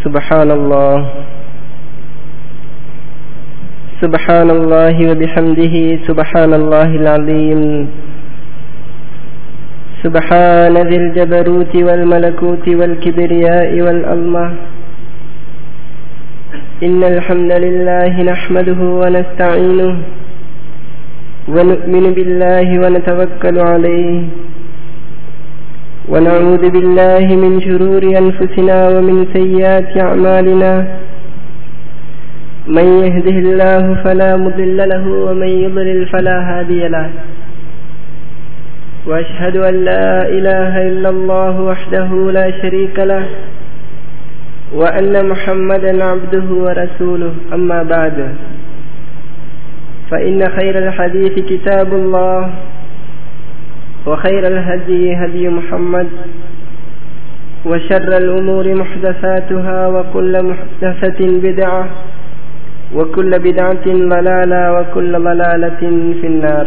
سبحان الله وبحمده سبحان الله العظيم سبحان ذي الجبروت والملكوت والكبرياء والعظمة. إن الحمد لله نحمده ونستعينه ونؤمن بالله ونتوكل عليه ونعوذ بالله من شرور أنفسنا ومن سيئات أعمالنا. من يهده الله فلا مضل له ومن يضلل فلا هادي له. وأشهد أن لا إله إلا الله وحده لا شريك له وأن محمدا عبده ورسوله. أما بعد، فإن خير الحديث كتاب الله وخير الهدي هدي محمد وشر الأمور محدثاتها وكل محدثة بدعة وكل بدعة ضلالة وكل ضلالة في النار.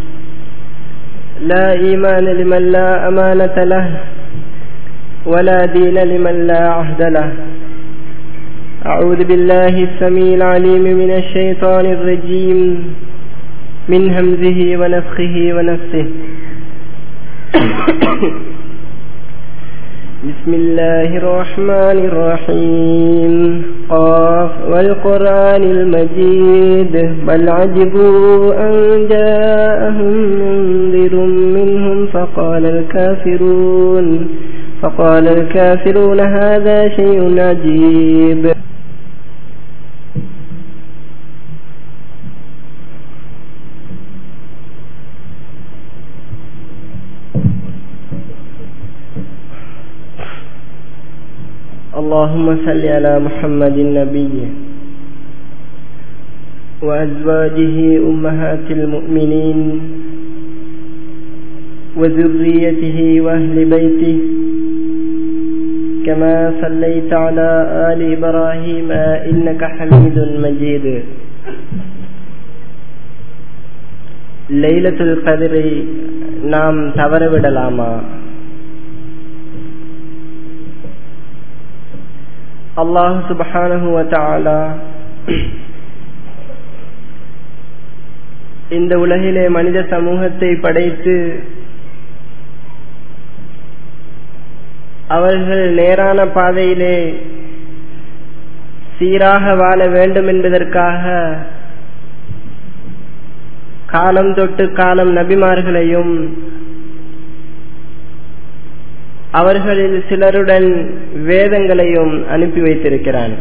لا إيمان لمن لا أمانة له ولا دين لمن لا عهد له. أعوذ بالله السميع العليم من الشيطان الرجيم من همزه ونفخه ونفثه. بسم الله الرحمن الرحيم. قاف والقرآن المجيد بل عجبوا أن جاءهم منذر منهم فقال الكافرون هذا شيء عجيب. اللهم صل على محمد النبي وأزواجه أمهات المؤمنين وذريته وأهل بيته كما صليت على آل إبراهيم إنك حميد مجيد. லைலத்துல் கத்ரை நாம் தவறவிடலாமா? அல்லாஹ் சுப்ஹானஹு வ தஆலா இந்த உலகிலே மனித சமூகத்தை படைத்து அவர்கள் நேரான பாதையிலே சீராக வாழ வேண்டும் என்பதற்காக காலம் தொட்டு காலம் நபிமார்களையும் அவர்களில் சிலருடன் வேதங்களையும் அனுப்பி வைத்திருக்கிறான்.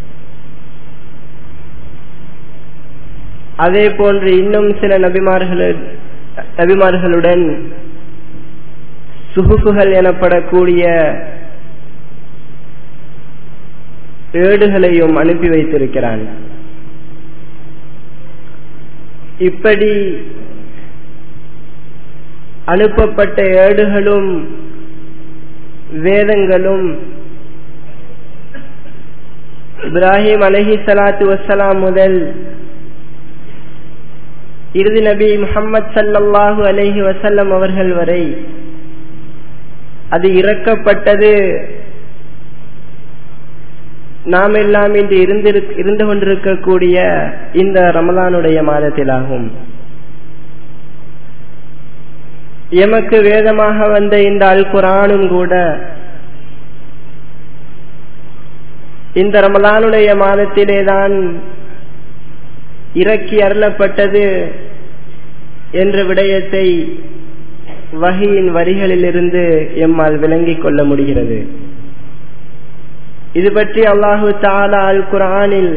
அதே போன்று இன்னும் சில நபிமார்களுடன் சுஹுஃபுகள் எனப்படக்கூடிய ஏடுகளையும் அனுப்பி வைத்திருக்கிறான். இப்படி அனுப்பப்பட்ட ஏடுகளும் வேதங்களும் இப்ராஹிம் அலைஹிஸ்ஸலாத்து வஸ்ஸலாம் முதல் இறுதி நபி முஹம்மது ஸல்லல்லாஹு அலைஹி வஸல்லம் அவர்கள் வரை அது இறக்கப்பட்டது நாம் எல்லாம் இன்று இருந்து கொண்டிருக்கக்கூடிய இந்த ரமலானுடைய மாதத்திலாகும். எமக்கு வேதமாக வந்த இந்த அல் குர்ஆனும் கூட இந்த ரமலானுடைய மாதத்திலேதான் இறக்கி அருளப்பட்டது என்ற விடயத்தை வஹீயின் வரிகளிலிருந்து எம்மால் விளங்கிக் கொள்ள முடிகிறது. இது பற்றி அல்லாஹு தஆலா அல் குர்ஆனில்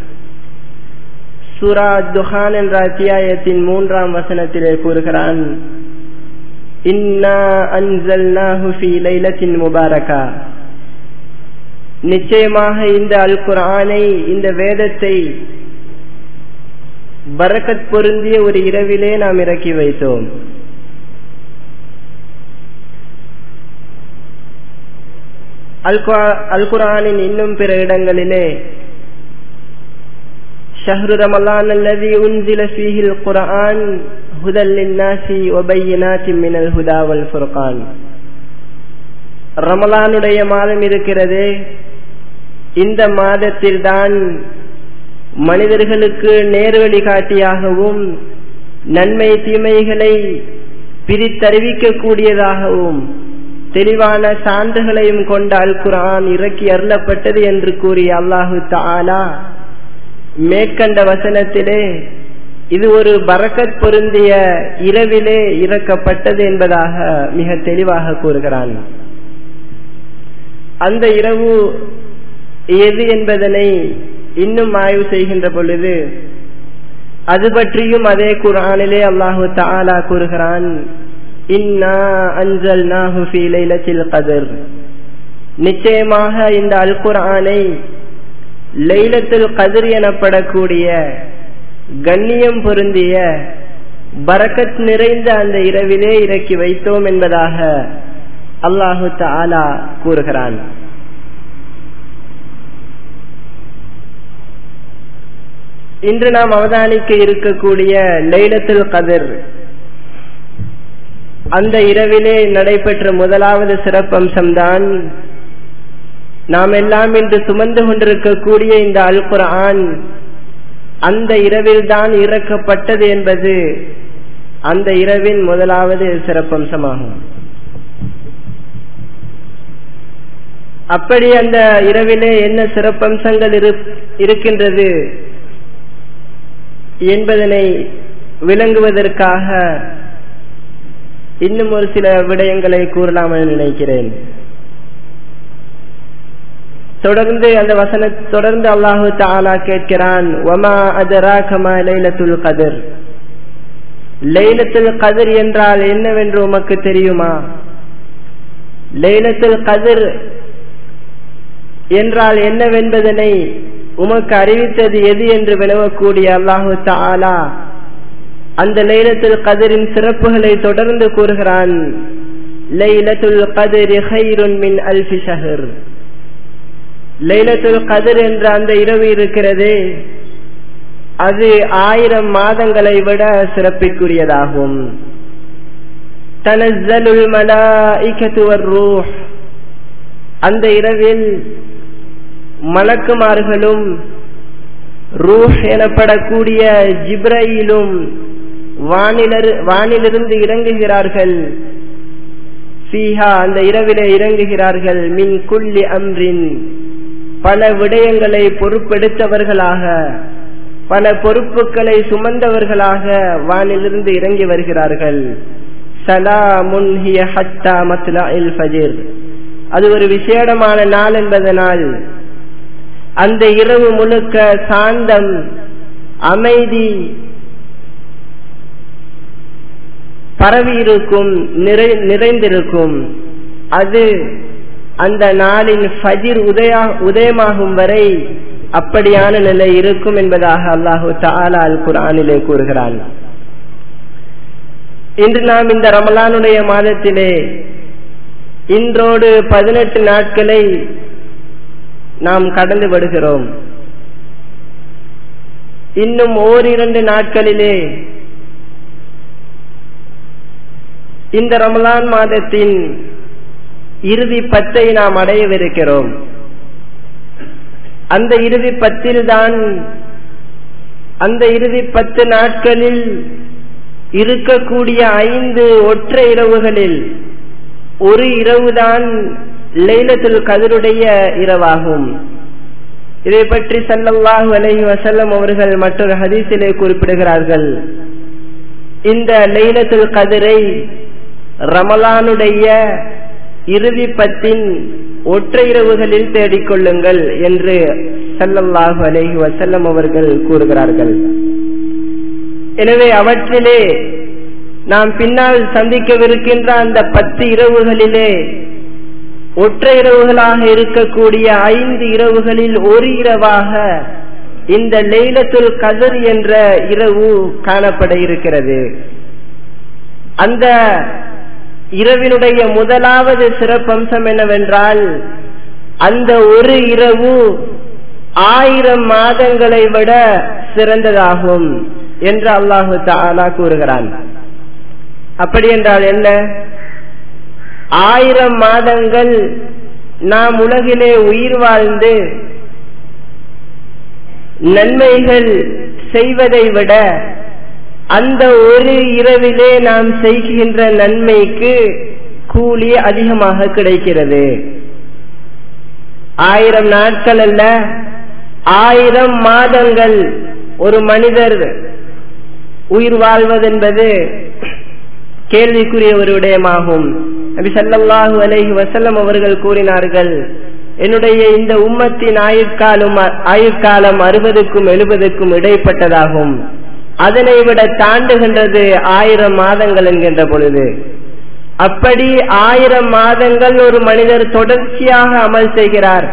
சூரா துஹான் என்ற அத்தியாயத்தின் 3ஆம் வசனத்திலே கூறுகிறான், இன்னா அன்ஸல்நாஹு ஃபீ லைலத்தின் முபாரகா. நிச்சயமாக இந்த அல் குர்ஆனை, இந்த வேதத்தை பரக்கத் பொருந்திய ஒரு இரவிலே நாம் இறக்கி வைத்தோம். அல் குர்ஆனின் இன்னும் பிற இடங்களிலே ஷஹ்ரு ரமலான் அல்லதி உன்சில ஃபீஹில் குர்ஆன் ஹுதல் லின்னாஸி வ பையினாத்தின் மினல் ஹுதா வல் ஃபுர்கான். ரமலானுடைய மாதம் இருக்கிறதே, இந்த மாதத்தில்தான் மனிதர்களுக்கு நேர்வழி காட்டியாகவும் நன்மை தீமைகளை பிரித்தறிவிக்க கூடியதாகவும் தெளிவான சான்றுகளையும் கொண்ட அல் குர்ஆன் இறக்கி அருளப்பட்டது என்று கூறிய அல்லாஹு தஆலா மேற்கண்ட வசனத்திலே இது ஒரு பரக்கத் பொருந்திய இரவிலே இறக்கப்பட்டது என்பதாக மிக தெளிவாக கூறுகிறான். அந்த இரவு எது என்பதனை இன்னும் ஆய்வு செய்கின்ற பொழுது அது பற்றியும் அதே குர்ஆனிலே அல்லாஹு தஆலா கூறுகிறான், இன்னா அன்ஸல்நாஹு ஃபீ லைலத்தில் கத்ர், நிச்சயமாக இந்த அல் குர்ஆனை லைலத்துல் கத்ர் எனப்படக்கூடிய கண்ணியம் பொருந்திய பரக்கத் நிறைந்த அந்த இரவிலே இறக்கி வைத்தோம் என்பதாக அல்லாஹு தஆலா கூறுகிறான். இன்று நாம் அவதானிக்க இருக்கக்கூடிய லைலத்துல் கத்ர், அந்த இரவிலே நடைபெற்ற முதலாவது சிறப்பம்சம்தான் நாம் எல்லாம் இன்று சுமந்து கொண்டிருக்கக்கூடிய இந்த அல் குர்ஆன் அந்த இரவில் தான் இறக்கப்பட்டது என்பது அந்த இரவின் முதலாவது சிறப்பம்சமாகும். அப்படி அந்த இரவிலே என்ன சிறப்பம்சங்கள் இருக்கின்றது என்பதனை விளங்குவதற்காக இன்னும் ஒரு சில விடயங்களை கூறலாம் என நினைக்கிறேன். தொடர்ந்து அல்லாஹு தஆலா கேட்கிறான், வமா அதராக மா லைலத்துல் கத்ர், லைலத்துல் கத்ர் என்றால் என்னவென்று உமக்கு தெரியுமா? லைலத்துல் கத்ர் என்றால் என்னவென்பதனை உமக்கு அறிவித்தது எது என்று வினவக்கூடிய அல்லாஹு தஆலா அந்த லைலத்துல் கத்ரின் சிறப்புகளை தொடர்ந்து கூறுகிறான். லைலத்துல் கத்ரி கைருன் மின் அல்ஃபி ஷஹர், லைலத்துல் கத்ர் என்ற அந்த இரவு இருக்கிறது, அது 1000 மாதங்களை விட சிறப்பிற்குரியதாகும். தனஸ்ஸலுல் மலாயிகத்து வர்ரூஹ், அந்த இரவில் மலக்குமார்களும் ரூஹ் எனப்படக்கூடிய ஜிப்ரீலும் வானிலிருந்து இறங்குகிறார்கள். ஃபீஹா, அந்த இரவிலே இறங்குகிறார்கள். மின் குல்லி அம்ரின், பல விடயங்களை பொறுப்பெடுத்தவர்களாக, பல பொறுப்புகளை சுமந்தவர்களாக வானிலிருந்து இறங்கி வருகிறார்கள். சலாமுன் ஹிய ஹத்தா மத்லஇல் ஃபஜ்ர், அது ஒரு விசேடமான நாள் என்பதனால் அந்த இரவு முழுக்க சாந்தம், அமைதி பரவி இருக்கும், நிறைந்திருக்கும். அது அந்த நாளின் ஃபஜ்ர் உதயமாகும் வரை அப்படியான நிலை இருக்கும் என்பதாக அல்லாஹு தஆலா அல் குர்ஆனிலே கூறுகிறான். இன்று நாம் இந்த ரமலானுடைய மாதத்திலே இன்றோடு 18 நாட்களை நாம் கடந்து விடுகிறோம். இன்னும் ஓரிரண்டு நாட்களிலே இந்த ரமலான் மாதத்தின் இறுதி 10 நாம் அடையவிருக்கிறோம். அந்த இறுதி 10 தான், அந்த இறுதி 10 நாட்களில் இருக்கக்கூடிய 5 ஒற்றை இரவுகளில் ஒரு இரவுதான் லைலத்துல் கத்ருடைய இரவாகும். இதை பற்றி ஸல்லல்லாஹு அலைஹி வஸல்லம் அவர்கள் மற்றொரு ஹதீஸிலே குறிப்பிடுகிறார்கள், இந்த லைலத்துல் கத்ரை ரமலானுடைய இறுதி 10 ஒற்றை இரவுகளில் தேடிக்கொள்ளுங்கள் என்று ஸல்லல்லாஹு அலைஹி வஸல்லம் அவர்கள் கூறுகிறார்கள். எனவே அவற்றிலே நாம் பின்னால் சந்திக்கவிருக்கின்ற அந்த 10 இரவுகளிலே ஒற்றை இரவுகளாக இருக்கக்கூடிய 5 இரவுகளில் ஒரு இரவாக இந்த லைலத்துல் கத்ர் என்ற இரவு காணப்பட இருக்கிறது. அந்த இரவினுடைய முதலாவது சிறப்பம்சம் என்னவென்றால், அந்த ஒரு இரவு 1000 மாதங்களை விட சிறந்ததாகும் என்று அல்லாஹு தஆலா கூறுகிறான். அப்படி என்றால் என்ன? 1000 மாதங்கள் நாம் உலகிலே உயிர் வாழ்ந்து நன்மைகள் செய்வதை விட அந்த ஒரு இரவிலே நாம் செய்கின்ற நன்மைக்கு கூலி அதிகமாக கிடைக்கிறது. 1000 நாட்கள் அல்ல, 1000 மாதங்கள் ஒரு மனிதர் உயிர் வாழ்வதென்பது கேள்விக்குரிய ஒரு விடயமாகும். நபி ஸல்லல்லாஹு அலைஹி வஸல்லம் அவர்கள் கூறினார்கள், என்னுடைய இந்த உம்மத்தின் ஆயுட்காலம் 60க்கும் 70க்கும் இடைப்பட்டதாகும். அதனை விட தாண்டுகின்றது 1000 மாதங்கள் என்கின்ற பொழுது, அப்படி 1000 மாதங்கள் ஒரு மனிதர் தொடர்ச்சியாக அமல் செய்கிறார்.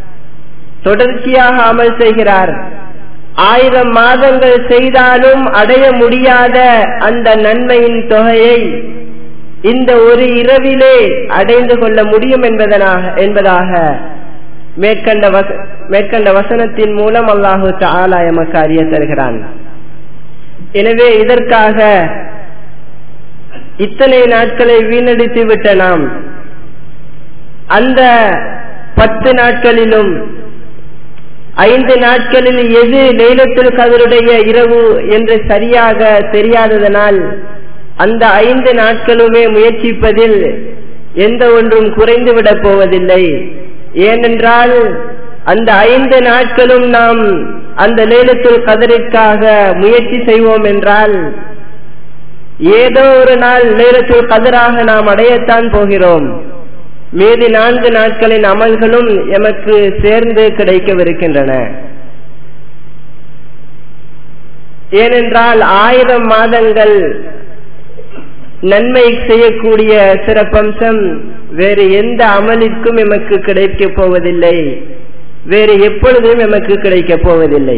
1000 மாதங்கள் செய்தாலும் அடைய முடியாத அந்த நன்மையின் தொகையை இந்த ஒரு இரவிலே அடைந்து கொள்ள முடியும் என்பதாக மேற்கண்ட வசனத்தின் மூலம் அல்லாஹு தஆலா எமக்கு அறிய தருகிறான். எனவே இதற்காக இத்தனை நாட்களை வீணடித்து விட்ட நாம் அந்த 10 நாட்களிலும் 5 நாட்களில் எது லைலத்துல் கத்ருடைய இரவு என்று சரியாக தெரியாததனால் அந்த 5 நாட்களுமே முயற்சிப்பதில் எந்த ஒன்றும் குறைந்துவிடப் போவதில்லை. ஏனென்றால் அந்த 5 நாட்களும் நாம் அந்த லைலத்துல் கத்ரிற்காக முயற்சி செய்வோம் என்றால் ஏதோ ஒரு நாள் லைலத்துல் கத்ராக நாம் அடையத்தான் போகிறோம். மீதி 4 நாட்களின் அமல்களும் எமக்கு சேர்ந்து கிடைக்கவிருக்கின்றன. ஏனென்றால் 1000 மாதங்கள் நன்மை செய்யக்கூடிய சிறப்பம்சம் வேறு எந்த அமலிற்கும் எமக்கு கிடைக்கப் போவதில்லை, வேறு எப்பொழுதும் எமக்கு கிடைக்கப் போவதில்லை.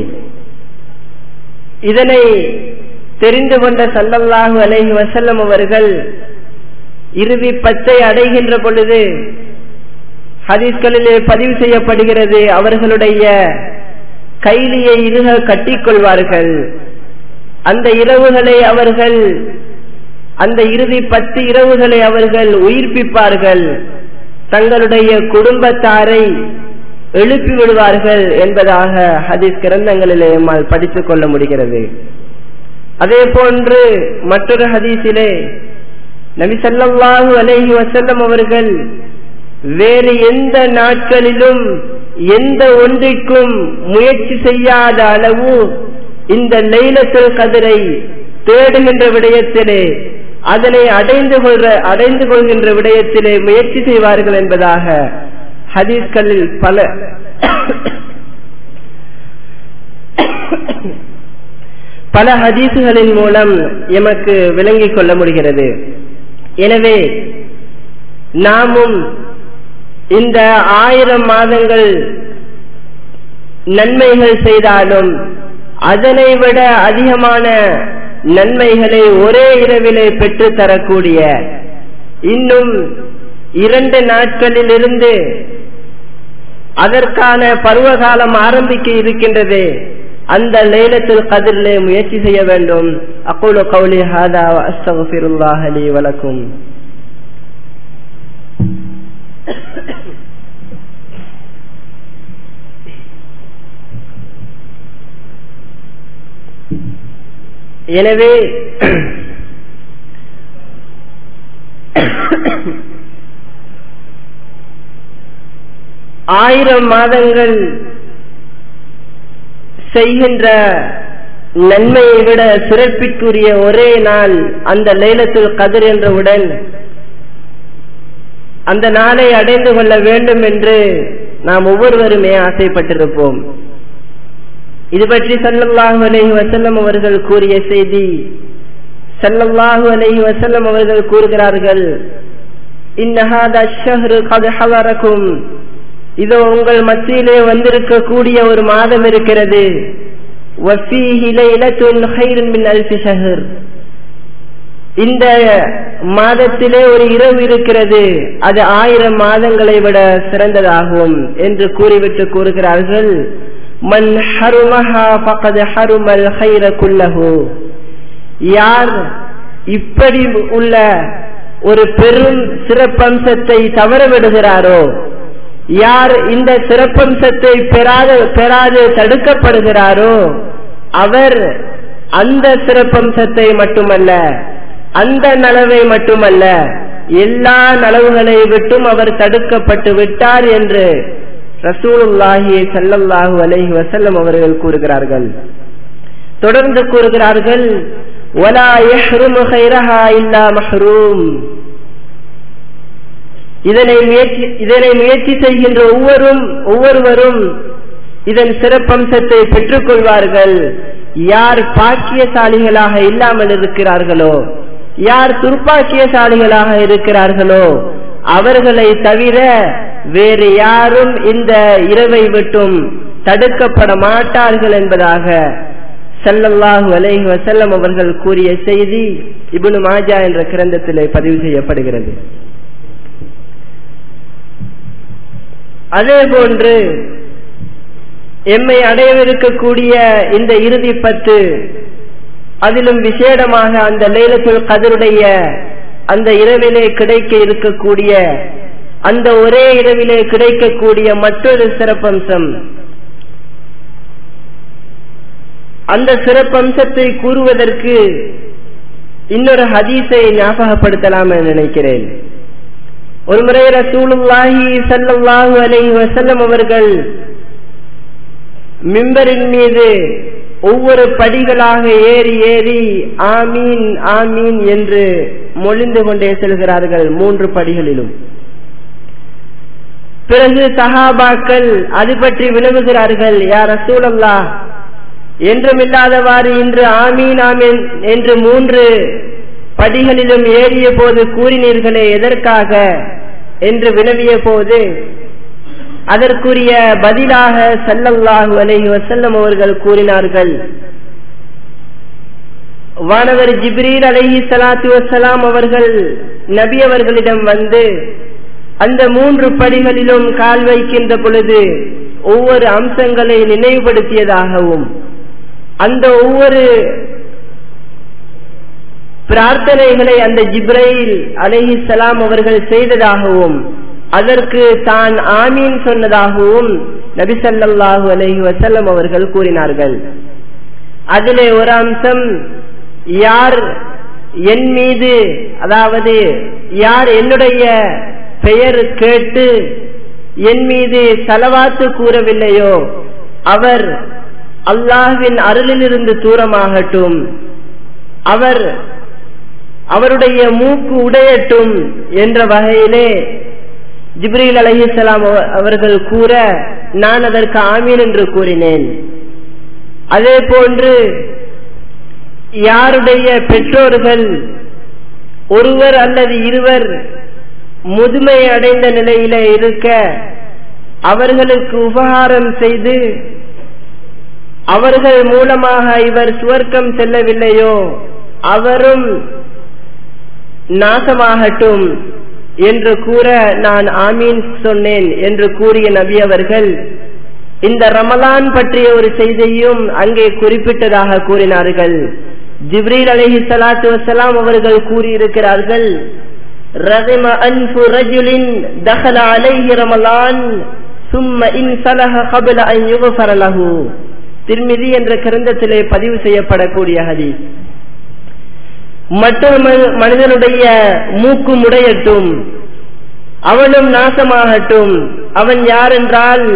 இதனை தெரிந்து கொண்ட ஸல்லல்லாஹு அலைஹி வஸல்லம் அவர்கள் இறுதி 10 அடைகின்ற பொழுது ஹதீஸ்களிலே பதிவு செய்யப்படுகிறது, அவர்களுடைய கைலியை இறுக கட்டிக்கொள்வார்கள். அந்த இரவுகளை அவர்கள், அந்த இறுதி 10 இரவுகளை அவர்கள் உயிர்ப்பிப்பார்கள், தங்களுடைய குடும்பத்தாரை எழுப்பி விடுவார்கள் என்பதாக ஹதீஸ் கிரந்தங்களிலே நம்மால் படித்துக் கொள்ள முடிகிறது. அதே போன்று மற்றொரு ஹதீஸிலே நபி ஸல்லல்லாஹு அலைஹி வஸல்லம் அவர்கள் வேறு எந்த நாட்களிலும் எந்த ஒன்றிற்கும் முயற்சி செய்யாத அளவு இந்த லைலத்துல் கத்ரை தேடுகின்ற விடயத்திலே, அதனை அடைந்து கொள்கின்ற விடயத்திலே முயற்சி செய்வார்கள் என்பதாக ஹதீஸ்களில் பல ஹதீசுகளின் மூலம் எமக்கு விளங்கிக் கொள்ள முடிகிறது. எனவே நாமும் இந்த 1000 மாதங்கள் நன்மைகள் செய்தாலும் அதனை விட அதிகமான நன்மைகளை ஒரே இரவிலே பெற்று தரக்கூடிய இன்னும் 2 நாட்களிலிருந்து அதற்கான பருவகாலம் ஆரம்பிக்க இருக்கின்றது. அந்த லைலத்துல் கத்ரிலே முயற்சி செய்ய வேண்டும். அகூலு கௌலி ஹாதா வ அஸ்தக்ஃபிருல்லாஹ லீ வ லக்கும். எனவே ஆயிரம் மாதங்கள் செய்கின்ற நன்மையை விட சிறப்பிற்குரிய ஒரே நாள் அந்த லைலத்துல் கத்ர் என்றவுடன் அந்த நாளை அடைந்து கொள்ள வேண்டும் என்று நாம் ஒவ்வொருவருமே ஆசைப்பட்டிருப்போம். இது பற்றி ஸல்லல்லாஹு அலைஹி வஸல்லம் அவர்கள் கூறிய செய்தி, ஸல்லல்லாஹு அலைஹி வஸல்லம் அவர்கள் கூறுகிறார்கள், இன்ன ஹாதா ஷஹ்ரு கத் ஹலரக்கும், இதோ உங்கள் மத்தியிலே வந்திருக்கக்கூடிய ஒரு மாதம் இருக்கிறது. வஃபீஹி லைலத்துன் கைருன் மின் அல்ஃபி ஷஹர், இந்த மாதத்திலே ஒரு இரவு இருக்கிறது, அது 1000 மாதங்களை விட சிறந்ததாகும் என்று கூறிவிட்டு கூறுகிறார்கள், மன் ஹருமஹா ஃபகத் ஹருமல் கைர குல்லஹு, யார் இப்படி உள்ள ஒரு பெரும் சிறப்பம்சத்தை தவறவிடுகிறாரோ, யார் இந்த சிறப்பம்சத்தை பெறாது தடுக்கப்படுகிறாரோ அவர் அந்த சிறப்பம்சத்தை மட்டுமல்ல, அந்த நலவை மட்டுமல்ல, எல்லா நலவுகளை விட்டும் அவர் தடுக்கப்பட்டு விட்டார் என்று ரசூலுல்லாஹி ஸல்லல்லாஹு அலைஹி வஸல்லம் அவர்கள் கூறுகிறார்கள். தொடர்ந்து கூறுகிறார்கள், வலா யஹ்ருமு கைரஹா இல்லா மஹ்ரூம். இதனை முயற்சி செய்கின்ற ஒவ்வொருவரும் இதன் சிறப்பம்சத்தை பெற்றுக் கொள்வார்கள். யார் பாக்கியசாலிகளாக இல்லாமல் இருக்கிறார்களோ, யார் துர்ப்பாக்கியசாலிகளாக இருக்கிறார்களோ அவர்களை தவிர வேறு யாரும் இந்த இரவை விட்டும் தடுக்கப்பட மாட்டார்கள் என்பதாக ஸல்லல்லாஹு அலைஹி வஸல்லம் அவர்கள் கூறிய செய்தி இப்னு மாஜா என்ற கிரந்தத்திலே பதிவு செய்யப்படுகிறது. அதே போன்று எம்மை அடையவிருக்கக்கூடிய இந்த இறுதி 10, அதிலும் விசேடமாக அந்த லைலத்துல் கத்ருடைய அந்த இரவிலே கிடைக்க இருக்கக்கூடிய, அந்த ஒரே இரவிலே கிடைக்கக்கூடிய மற்றொரு சிறப்பம்சம், அந்த சிறப்பம்சத்தை கூறுவதற்கு இன்னொரு ஹதீஸை ஞாபகப்படுத்தலாம் என நினைக்கிறேன். ஒருமுறை ரசூலுல்லாஹி ஸல்லல்லாஹு அலைஹி வஸல்லம் அவர்கள் மிம்பரின் மீது ஒவ்வொரு படிகளாக ஏறி ஆமீன் ஆமீன் என்று மொழிந்து கொண்டே செல்கிறார்கள் 3 படிகளிலும். பிறகு சஹாபாக்கள் அது பற்றி வினவுகிறார்கள், யா ரசூலல்லாஹ், என்றுமில்லாதவாறு இன்று ஆமீன் ஆமீன் என்று 3 படிகளிலும் ஏறிய போது கூறினீர்களே, எதற்காக என்று வினவிய போது அதற்குரிய பதிலாக ஸல்லல்லாஹு அலைஹி வஸல்லம் அவர்கள் கூறினார்கள், வானவர் ஜிப்ரீல் அலைஹி ஸலாத்து வஸ்ஸலாம் அவர்கள் நபி அவர்களிடம் வந்து அந்த 3 படிகளிலும் கால் வைக்கின்ற பொழுது ஒவ்வொரு அம்சங்களை நினைவுபடுத்தியதாகவும், அந்த ஒவ்வொரு பிரார்த்தனைகளை அந்த ஜிப்ரீல் அலைஹிஸ்ஸலாம் அவர்கள் செய்ததாகவும், அதற்கு தான் ஆமீன் சொன்னதாகவும் நபி ஸல்லல்லாஹு அலைஹி வஸல்லம் அவர்கள் கூறினார்கள். அதிலே ஒரு அம்சம், யார் என் மீது, அதாவது யார் என்னுடைய பெயர் கேட்டு என் மீது ஸலவாத்து கூறவில்லையோ அவர் அல்லாஹ்வின் அருளிலிருந்து தூரமாகட்டும், அவருடைய மூக்கு உடையட்டும் என்ற வகையிலே ஜிப்ரீல் அலைஹிஸ்ஸலாம் அவர்கள் கூற நான் அதற்கு ஆமீன் என்று கூறினேன். அதே போன்று யாருடைய பெற்றோர்கள் ஒருவர் அல்லது இருவர் முதுமை அடைந்த நிலையிலே இருக்க அவர்களுக்கு உபகாரம் செய்து அவர்கள் மூலமாக இவர் சுவர்க்கம் செல்லவில்லையோ அவரும் நாசமாகட்டும் என்று கூற நான் ஆமீன் சொன்னேன் என்று கூறிய நபி அவர்கள் இந்த ரமலான் பற்றிய ஒரு செய்தியும் அங்கே குறிப்பிட்டதாக கூறினார்கள். ஜிப்ரீல் அலைஹிஸ்ஸலாத்து வஸ்ஸலாம் அவர்கள் கூறியிருக்கிறார்கள், ரகிம அன்ஃபு ரஜுலின் தஹல அலைஹி ரமலான் சும்ம இன்ஸலஹ கப்ல அன் யுக்ஃபர லஹு. திர்மிதி என்ற கிரந்தத்திலே பதிவு செய்யப்படக்கூடிய ஹதீஸ். மற்றொரு மனிதனுடைய மூக்கு முடையட்டும், அவனும் நாசமாகட்டும். அவன் யார் என்றால்,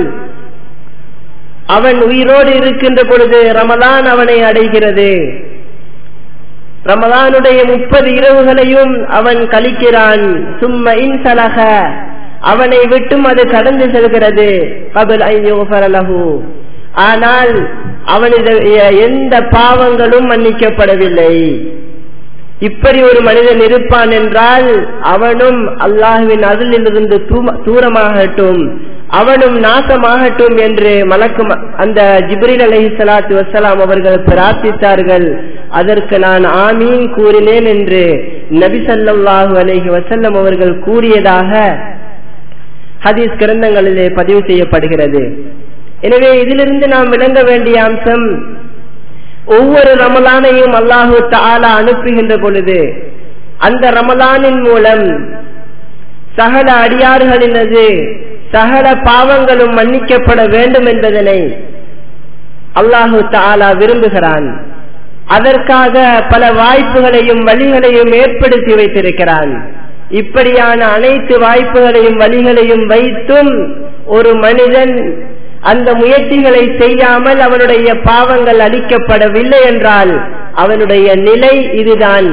அவன் உயிரோடு இருக்கின்ற பொழுது ரமலான் அவனை அடைகிறது, ரமலானுடைய 30 இரவுகளையும் அவன் கழிக்கிறான். சும்ம இன்ஸலஹ, அவனை விட்டும் அது கடந்து செல்கிறது. கப்ல அன் யுக்ஃபர லஹு, ஆனால் அவனுடைய எந்த பாவங்களும் மன்னிக்கப்படவில்லை. இப்படி ஒரு மனிதன் இருப்பான் என்றால் அவனும் அல்லாஹ்வின் அருளிலிருந்து தூரமாகட்டும், அவனும் நாசமாகட்டும் என்று அந்த ஜிப்ரீல் அலைஹிஸ்ஸலாத்து வஸ்ஸலாம் அவர்கள் பிரார்த்தித்தார்கள். அதற்கு நான் ஆமீன் கூறினேன் என்று நபி ஸல்லல்லாஹு அலைஹி வஸல்லம் அவர்கள் கூறியதாக ஹதீஸ் கிரந்தங்களிலே பதிவு செய்யப்படுகிறது. எனவே இதிலிருந்து நாம் விளங்க வேண்டிய அம்சம், ஒவ்வொரு ரமலானையும் அல்லாஹு தஆலா அனுப்புகின்ற பொழுது அந்த ரமலானின் மூலம் சகல அடியார்களினது சகல பாவங்களும் மன்னிக்கப்பட வேண்டும் என்பதனை அல்லாஹு தஆலா விரும்புகிறான். அதற்காக பல வாய்ப்புகளையும் வழிகளையும் ஏற்படுத்தி வைத்திருக்கிறான். இப்படியான அனைத்து வாய்ப்புகளையும் வழிகளையும் வைத்தும் ஒரு மனிதன் அந்த முயற்சிகளை செய்யாமல் அவனுடைய பாவங்கள் அழிக்கப்படவில்லை என்றால் அவனுடைய நிலை இதுதான்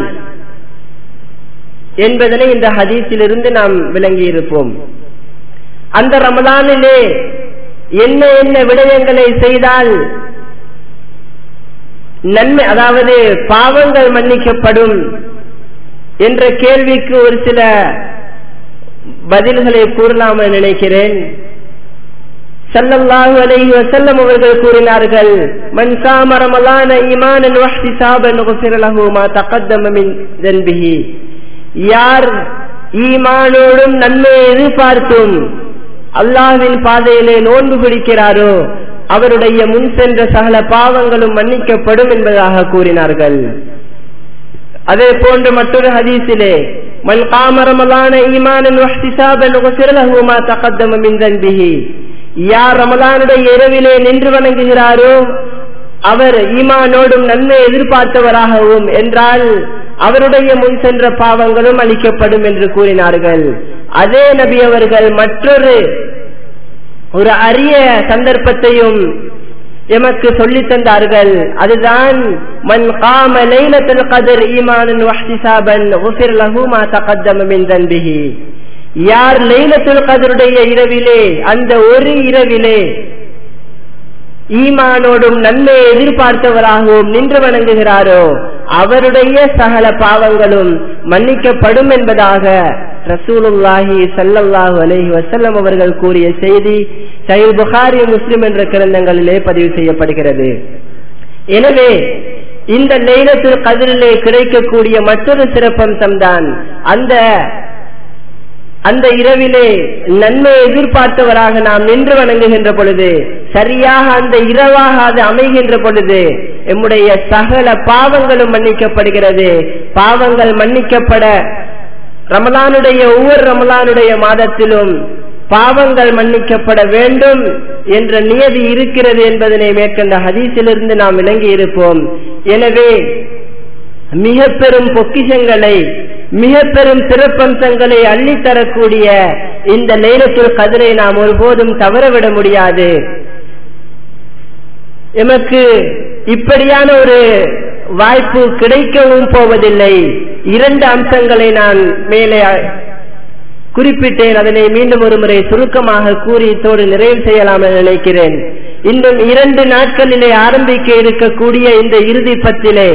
என்பதனை இந்த ஹதீஸிலிருந்து நாம் விளங்கி இருப்போம். அந்த ரமலானிலே என்ன என்ன விடயங்களை செய்தால் நன்மை, அதாவது பாவங்கள் மன்னிக்கப்படும் என்ற கேள்விக்கு ஒரு சில பதில்களை கூறலாம் என நினைக்கிறேன். ஸல்லல்லாஹு அலைஹி வஸல்லம் அவர்கள் கூறினார்கள், மன் ஸாம ரமலான ஈமானன் வஹ்திஸாபன் குஃபிர லஹு மா தகத்தம மின் ذنبஹி, யார் ஈமானோடும் நன்மையை எதிர்பார்த்தும் அல்லாஹ்வின் பாதையிலே நோன்பு பிடிக்கிறாரோ அவருடைய முன் சென்ற சகல பாவங்களும் மன்னிக்கப்படும் என்பதாக கூறினார்கள். அதே போன்று மற்றொரு ஹதீஸிலே, மன் காம ரமலான ஈமானன் வஹ்திஸாபன் குஃபிர லஹு மா தகத்தம மின் ذنبஹி, யார் ரமலானுடைய இரவிலே நின்று வணங்குகிறாரோ அவர் ஈமானோடும் நன்மை எதிர்பார்த்தவராகவும் என்றால் அவருடைய முன் சென்ற பாவங்களும் அளிக்கப்படும் என்று கூறினார்கள். அதே நபி அவர்கள் மற்றொரு ஒரு அரிய சந்தர்ப்பத்தையும் எமக்கு சொல்லி தந்தார்கள். அதுதான் மன் காம லைலத்துல் கத்ர் ஈமானன் வஹ்திஸாபன் குஃபிர லஹு மா தகத்தம மின் ذنبஹி, யார் லைலத்துல் கத்ருடைய இரவிலே, அந்த ஒரு இரவிலே ஈமானோடும் நன்மையை எதிர்பார்த்தவராகவும் நின்று வணங்குகிறாரோ அவருடைய சகல பாவங்களும் மன்னிக்கப்படும் என்பதாக ரசூலுல்லாஹி ஸல்லல்லாஹு அலைஹி வஸல்லம் அவர்கள் கூறிய செய்தி சஹீஹ் புகாரி முஸ்லிம் என்ற கிரந்தங்களிலே பதிவு செய்யப்படுகிறது. எனவே இந்த லைலத்துல் கத்ரிலே கிடைக்கக்கூடிய மற்றொரு சிறப்பம்சம் தான் அந்த இரவிலே நன்மையை எதிர்பார்த்தவராக நாம் நின்று வணங்குகின்ற பொழுது, சரியாக அந்த இரவாக அது அமைகின்ற பொழுது எம்முடைய சகல பாவங்களும் மன்னிக்கப்படுகிறது. பாவங்கள் மன்னிக்கப்பட ரமலானுடைய ஒவ்வொரு ரமலானுடைய மாதத்திலும் பாவங்கள் மன்னிக்கப்பட வேண்டும் என்ற நியதி இருக்கிறது என்பதனை மேற்கண்ட ஹதீஸிலிருந்து நாம் விளங்கி இருப்போம். எனவே மிக பெரும் பொக்கிஷங்களை, மிக பெரும் சிறப்பம்சங்களை அள்ளித்தரக்கூடிய இந்த லைலத்துல் கத்ரை நாம் ஒருபோதும் தவறவிட முடியாது. எமக்கு இப்படியான ஒரு வாய்ப்பு கிடைக்கவும் போவதில்லை. இரண்டு அம்சங்களை நான் மேலே குறிப்பிட்டேன். அதனை மீண்டும் ஒரு முறை சுருக்கமாக கூறி இத்தோடு நிறைவு செய்யலாம் என நினைக்கிறேன். இன்னும் 2 நாட்களிலே ஆரம்பிக்க இருக்கக்கூடிய இந்த இறுதி பத்திலே,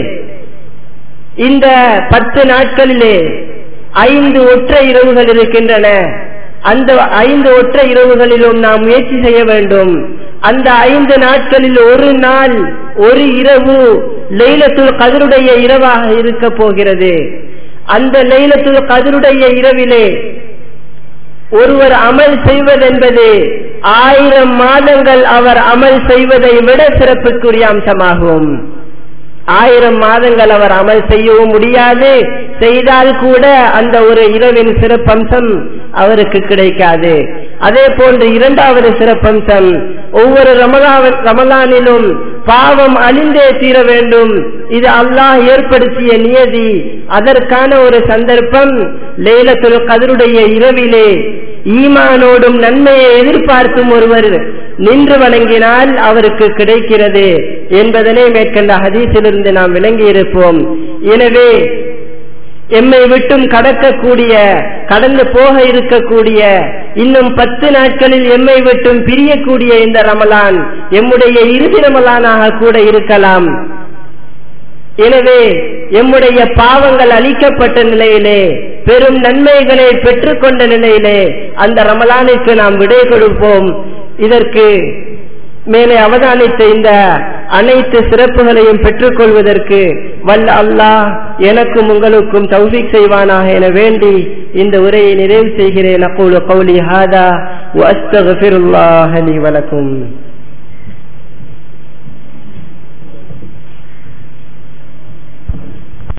இந்த 10 நாட்களிலே 5 ஒற்றை இரவுகள் இருக்கின்றன. அந்த 5 ஒற்றை இரவுகளிலும் நாம் முயற்சி செய்ய வேண்டும். அந்த 5 நாட்களில் ஒரு நாள், ஒரு இரவு லைலத்துல் கத்ருடைய இரவாக இருக்க போகிறது. அந்த லைலத்துல் கத்ருடைய இரவிலே ஒருவர் அமல் செய்வதென்பது 1000 மாதங்கள் அவர் அமல் செய்வதை விட சிறப்புக்குரிய அம்சமாகும். 1000 மாதங்கள் அவர் அமல் செய்யவும் முடியாது. செய்தால் கூட அந்த ஒரு இரவின் சிறப்பம்சம் அவருக்கு கிடைக்காது. அதே போன்று இரண்டாவது சிறப்பம்சம், ஒவ்வொரு ரமலானிலும் பாவம் அழிந்தே தீர வேண்டும். இது அல்லாஹ் ஏற்படுத்திய நியதி. அதற்கான ஒரு சந்தர்ப்பம் லைலத்துல் கத்ருடைய இரவிலே ஈமானோடும் நன்மையை எதிர்பார்க்கும் ஒருவர் நின்று வணங்கினால் அவருக்கு கிடைக்கிறது என்பதனை மேற்கண்ட ஹதீஸிலிருந்து நாம் விளங்கி இருப்போம். எனவே எம்மை விட்டும் கடந்து போக இருக்கக்கூடிய இன்னும் 10 நாட்களில் எம்மை விட்டும் பிரியக்கூடிய இந்த ரமலான் எம்முடைய இறுதி ரமலானாக கூட இருக்கலாம். எனவே எம்முடைய பாவங்கள் அழிக்கப்பட்ட நிலையிலே, பெரும் நன்மைகளை பெற்றுக்கொண்ட நிலையிலே அந்த ரமலானுக்கு நாம் விடை கொடுப்போம். இதற்கு மேலே அவதானித்த இந்த அனைத்து சிறப்புகளையும் பெற்றுக் கொள்வதற்கு வல்ல அல்லாஹ் எனக்கும் உங்களுக்கும் தௌஃபீக் செய்வானாக என வேண்டி இந்த உரையை நிறைவு செய்கிறேன். அகூலு கௌலி ஹாதா வ அஸ்தக்ஃபிருல்லாஹ லி வ லக்கும்.